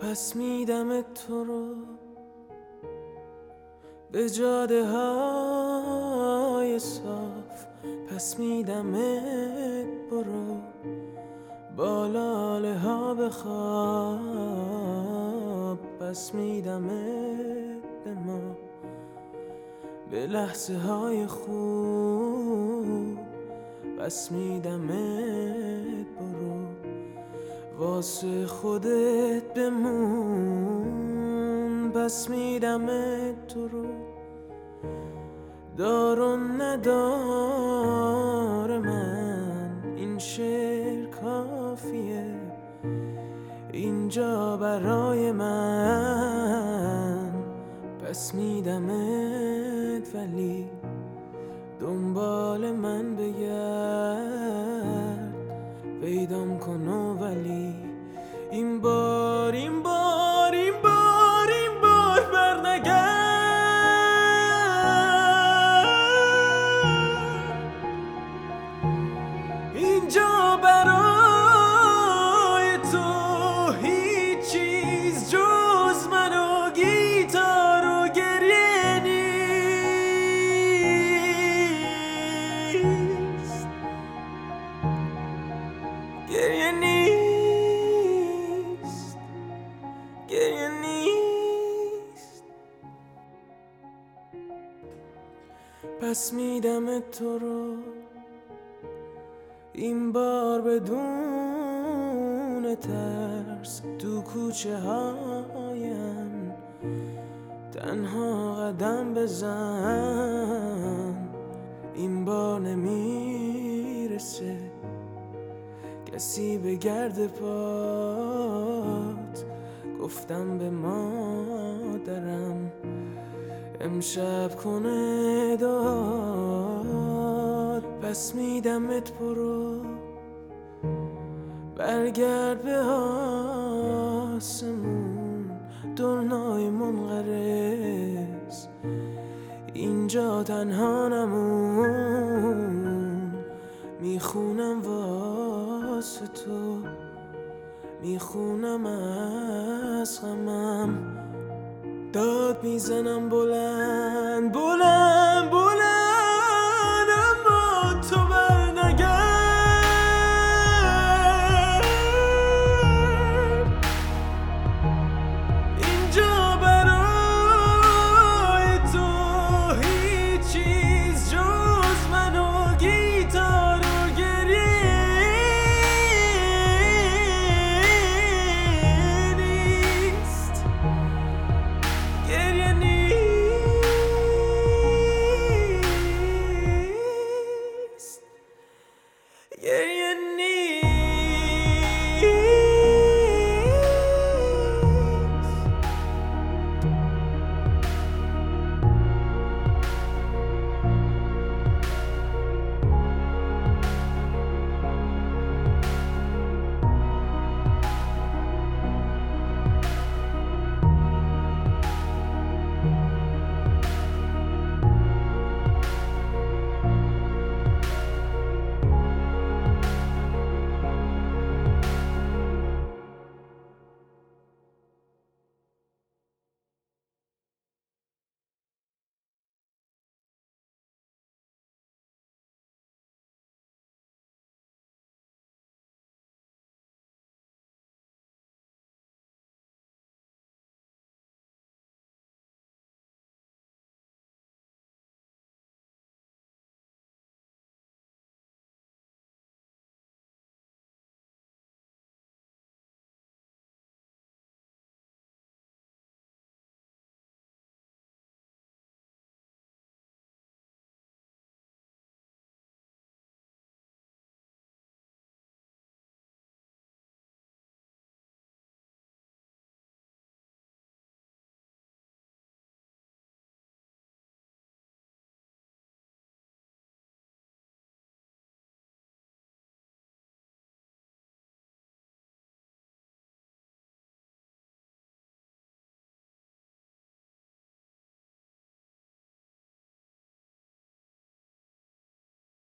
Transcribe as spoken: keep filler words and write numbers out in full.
پس میدم تو رو به جاده های صاف، پس میدمت برو با لاله ها بخواب، پس میدمت به ما به لحظه های خوب، پس میدمت برو واسه خودت بمون، پس میدمت تو رو دار و ندار من، این شعر کافیه اینجا برای من، پس میدمت ولی دنبال من بگرد، پیدام کن و ولی این بار این بار این بار این بار برنگرد، اینجا برای تو هیچ چیز جز من و گیتار و گریه نیست، گریه نیست، گریه نیست. پس میدم تو رو این بار بدون ترس تو کوچه هایم تنها قدم بزن، این بار نمیرسه کسی به گرد پات، گفتم به مادرم امشب کنه داد، پس میدمت برو برگرد به آسمون، دنیای منقرض اینجا تنها نمون، میخونم واسه تو، میخونم از غمم، داد میزنم بلند بلند بلند